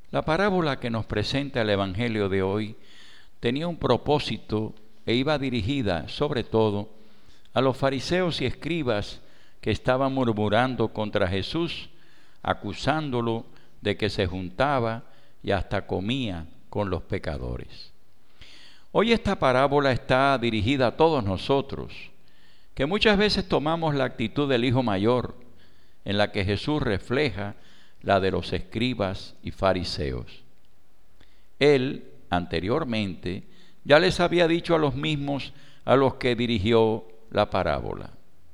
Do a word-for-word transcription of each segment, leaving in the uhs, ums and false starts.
La parábola que nos presenta el Evangelio de hoy tenía un propósito e iba dirigida, sobre todo, a los fariseos y escribas que estaban murmurando contra Jesús, acusándolo de que se juntaba y hasta comía con los pecadores. Hoy esta parábola está dirigida a todos nosotros, que muchas veces tomamos la actitud del hijo mayor, en la que Jesús refleja la de los escribas y fariseos. Él, anteriormente, ya les había dicho a los mismos a los que dirigió la parábola: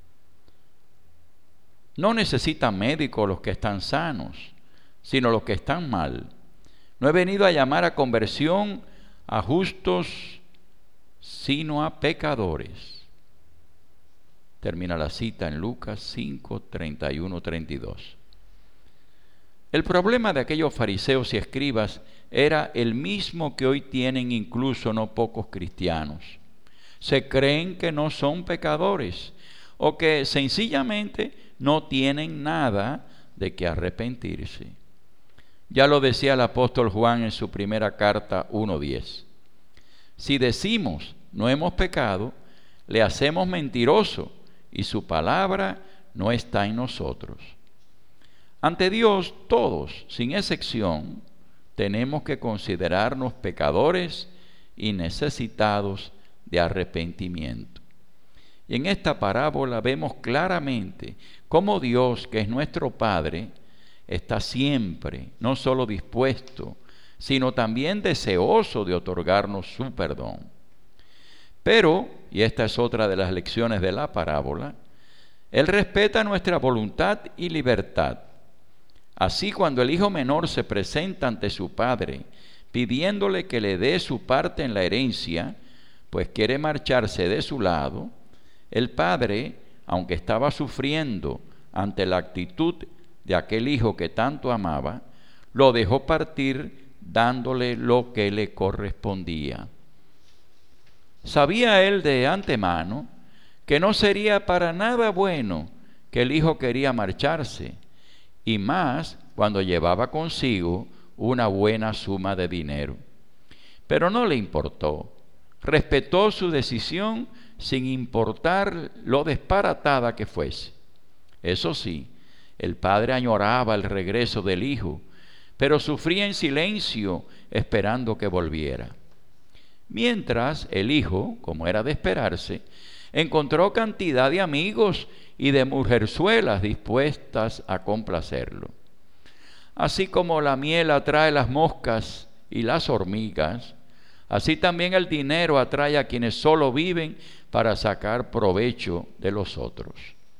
no necesitan médicos los que están sanos, sino los que están mal. No he venido a llamar a conversión a justos, sino a pecadores. Termina la cita en Lucas cinco, treinta y uno, treinta y dos. El problema de aquellos fariseos y escribas era el mismo que hoy tienen incluso no pocos cristianos. Se creen que no son pecadores o que sencillamente no tienen nada de que arrepentirse. Ya lo decía el apóstol Juan en su primera carta uno diez. Si decimos no hemos pecado, le hacemos mentiroso y su palabra no está en nosotros. Ante Dios, todos, sin excepción, tenemos que considerarnos pecadores y necesitados de arrepentimiento. Y en esta parábola vemos claramente cómo Dios, que es nuestro Padre, está siempre no solo dispuesto, sino también deseoso de otorgarnos su perdón. Pero, y esta es otra de las lecciones de la parábola, Él respeta nuestra voluntad y libertad. Así, cuando el hijo menor se presenta ante su padre pidiéndole que le dé su parte en la herencia, pues quiere marcharse de su lado, el padre, aunque estaba sufriendo ante la actitud de aquel hijo que tanto amaba, lo dejó partir dándole lo que le correspondía. Sabía él de antemano que no sería para nada bueno que el hijo quería marcharse, y más cuando llevaba consigo una buena suma de dinero. Pero no le importó. Respetó su decisión sin importar lo disparatada que fuese. Eso sí, el padre añoraba el regreso del hijo, pero sufría en silencio esperando que volviera. Mientras el hijo, como era de esperarse, encontró cantidad de amigos y de mujerzuelas dispuestas a complacerlo. Así como la miel atrae las moscas y las hormigas, así también el dinero atrae a quienes solo viven para sacar provecho de los otros.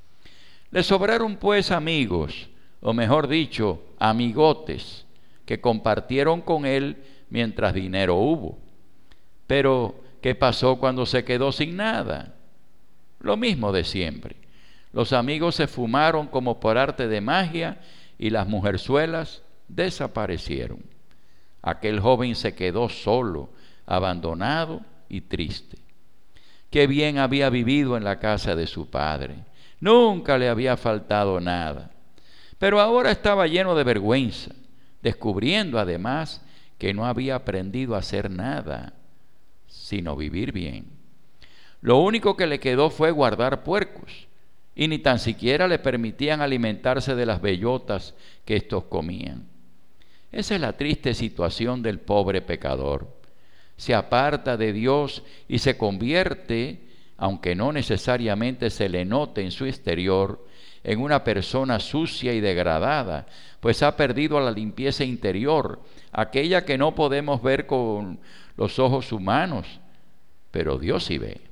Le sobraron pues amigos, o mejor dicho, amigotes, que compartieron con él mientras dinero hubo. Pero, ¿qué pasó cuando se quedó sin nada? Lo mismo de siempre. Los amigos se fumaron como por arte de magia y las mujerzuelas desaparecieron. Aquel joven se quedó solo, abandonado y triste. Qué bien había vivido en la casa de su padre. Nunca le había faltado nada. Pero ahora estaba lleno de vergüenza, descubriendo además que no había aprendido a hacer nada, sino vivir bien. Lo único que le quedó fue guardar puercos, y ni tan siquiera le permitían alimentarse de las bellotas que éstos comían. Esa es la triste situación del pobre pecador. Se aparta de Dios y se convierte, aunque no necesariamente se le note en su exterior, en una persona sucia y degradada, pues ha perdido la limpieza interior, aquella que no podemos ver con los ojos humanos, pero Dios sí ve.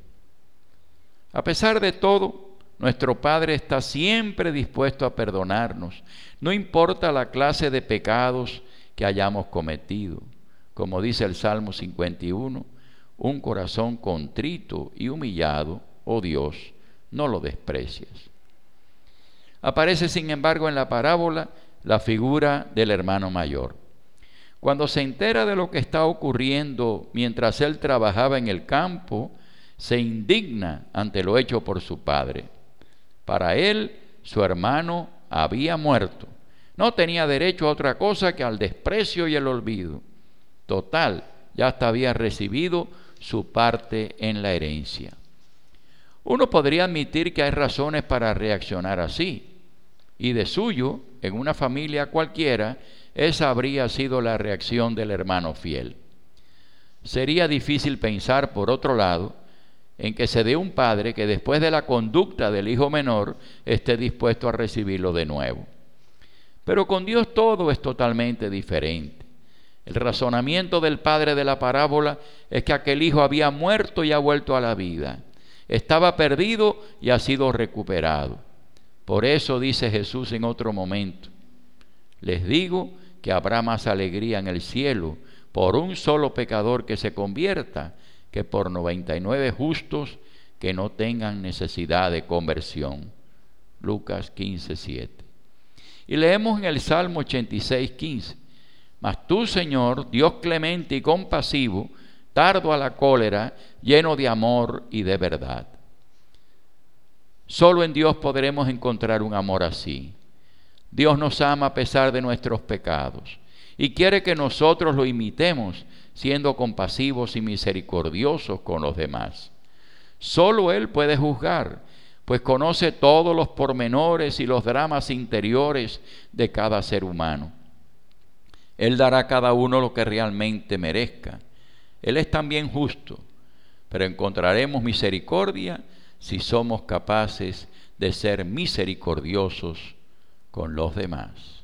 A pesar de todo, nuestro Padre está siempre dispuesto a perdonarnos, no importa la clase de pecados que hayamos cometido. Como dice el Salmo cincuenta y uno, un corazón contrito y humillado, oh Dios, no lo desprecias. Aparece, sin embargo, en la parábola la figura del hermano mayor. Cuando se entera de lo que está ocurriendo mientras él trabajaba en el campo, se indigna ante lo hecho por su padre. Para él, su hermano había muerto, No tenía derecho a otra cosa que al desprecio y el olvido. Total, ya hasta había recibido su parte en la herencia. Uno podría admitir que hay razones para reaccionar así, y de suyo, en una familia cualquiera, esa habría sido la reacción del hermano fiel. Sería difícil pensar, por otro lado, en que se dé un padre que después de la conducta del hijo menor esté dispuesto a recibirlo de nuevo. Pero con Dios todo es totalmente diferente. El razonamiento del padre de la parábola es que aquel hijo había muerto y ha vuelto a la vida. Estaba perdido y ha sido recuperado. Por eso dice Jesús en otro momento: les digo que habrá más alegría en el cielo por un solo pecador que se convierta que por noventa y nueve justos que no tengan necesidad de conversión. Lucas quince, siete. Y leemos en el Salmo ochenta y seis, quince: mas tú, Señor, Dios clemente y compasivo, tardo a la cólera, lleno de amor y de verdad. Solo en Dios podremos encontrar un amor así. Dios nos ama a pesar de nuestros pecados y quiere que nosotros lo imitemos, siendo compasivos y misericordiosos con los demás. Solo Él puede juzgar, pues conoce todos los pormenores y los dramas interiores de cada ser humano. Él dará a cada uno lo que realmente merezca. Él es también justo, pero encontraremos misericordia si somos capaces de ser misericordiosos con los demás.